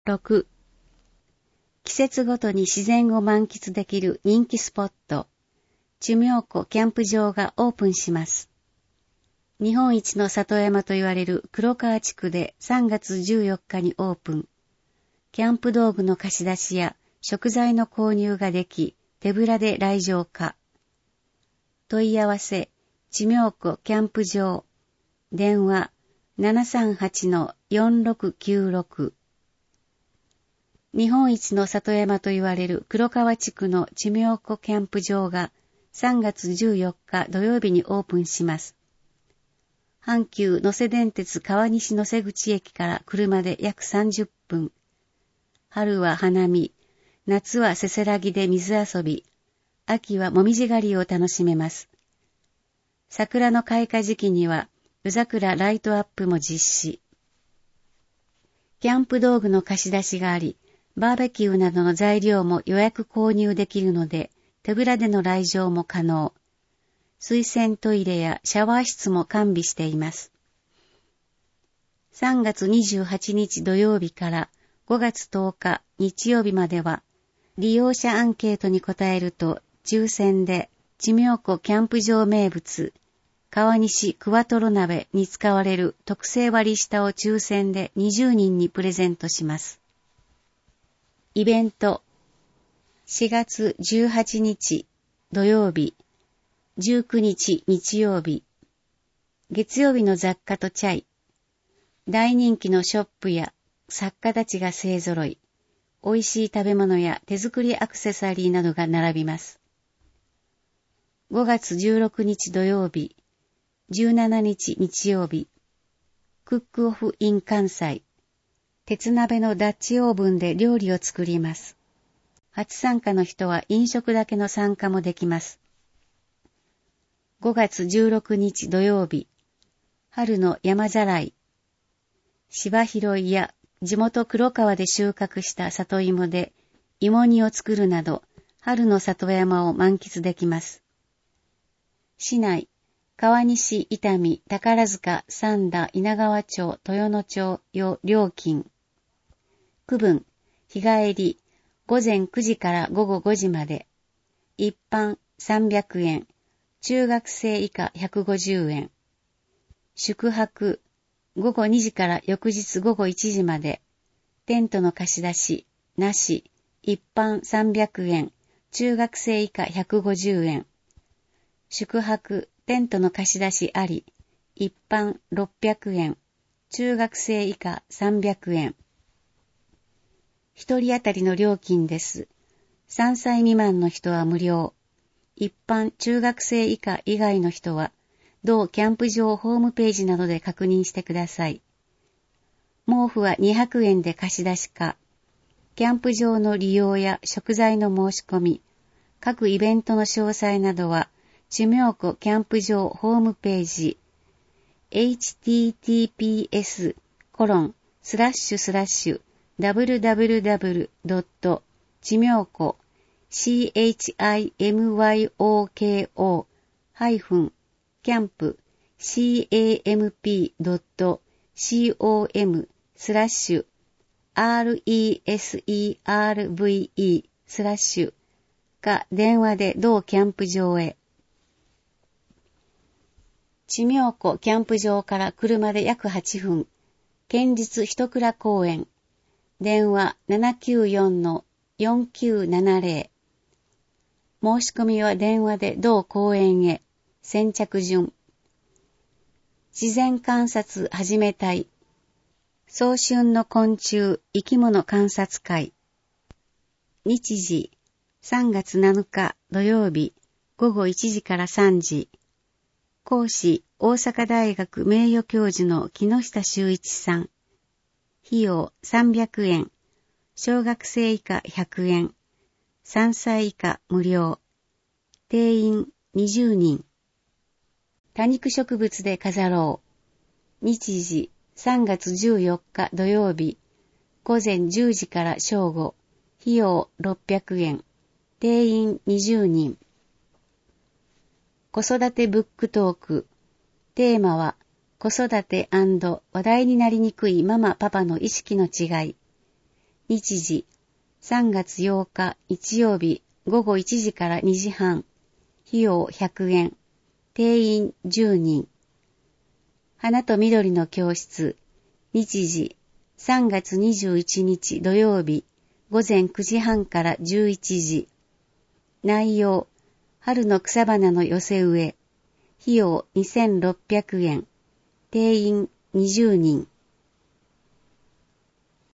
6、季節ごとに自然を満喫できる人気スポット、地名湖キャンプ場がオープンします。日本一の里山と言われる黒川地区で3月14日にオープン。キャンプ道具の貸し出しや食材の購入ができ、手ぶらで来場可。問い合わせ、地名湖キャンプ場。電話、738-4696。日本一の里山と言われる黒川地区の地名湖キャンプ場が3月14日土曜日にオープンします。阪急能勢電鉄川西能勢口駅から車で約30分。春は花見、夏はせせらぎで水遊び、秋はもみじ狩りを楽しめます。桜の開花時期には夜桜ライトアップも実施。キャンプ道具の貸し出しがあり、バーベキューなどの材料も予約購入できるので、手ぶらでの来場も可能。水洗トイレやシャワー室も完備しています。3月28日土曜日から5月10日日曜日までは、利用者アンケートに答えると、抽選で地名湖キャンプ場名物、川西クワトロ鍋に使われる特製割り下を抽選で20人にプレゼントします。イベント、4月18日土曜日、19日日曜日、月曜日の雑貨とチャイ、大人気のショップや作家たちが勢揃い、美味しい食べ物や手作りアクセサリーなどが並びます。5月16日土曜日、17日日曜日、クックオフイン関西、鉄鍋のダッチオーブンで料理を作ります。初参加の人は飲食だけの参加もできます。5月16日土曜日、春の山ざらい、芝拾いや地元黒川で収穫した里芋で芋煮を作るなど、春の里山を満喫できます。市内、川西、伊丹、宝塚、三田、稲川町、豊野町よ料金。区分、日帰り、午前9時から午後5時まで。一般300円、中学生以下150円。宿泊、午後2時から翌日午後1時まで。テントの貸し出し、なし、一般300円、中学生以下150円。宿泊、テントの貸し出しあり、一般600円、中学生以下300円。一人当たりの料金です。3歳未満の人は無料。一般中学生以下以外の人は、同キャンプ場ホームページなどで確認してください。毛布は200円で貸し出しか、キャンプ場の利用や食材の申し込み、各イベントの詳細などは、地名湖キャンプ場ホームページ、https://www. 地名湖camp-camp-camp-reserve/ か電話で同キャンプ場へ。地名湖キャンプ場から車で約8分、県立一倉公園、電話794-4970。申し込みは電話で同公園へ、先着順。自然観察始めたい。早春の昆虫生き物観察会。日時、3月7日土曜日、午後1時から3時。講師、大阪大学名誉教授の木下修一さん。費用300円。小学生以下100円。3歳以下無料。定員20人。多肉植物で飾ろう。日時、3月14日土曜日。午前10時から正午。費用600円。定員20人。子育てブックトーク。テーマは、子育て&話題になりにくいママパパの意識の違い。 日時、3月8日日曜日午後1時から2時半。費用100円。定員10人。花と緑の教室。日時、3月21日土曜日午前9時半から11時。内容、春の草花の寄せ植え。費用2600円。定員20人。